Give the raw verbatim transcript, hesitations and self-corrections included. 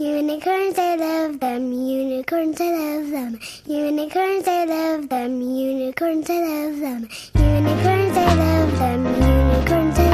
Unicorns, I love them. Unicorns, I love them. Unicorns, I love them. Unicorns, I love them. Unicorns, I love them. Unicorns, I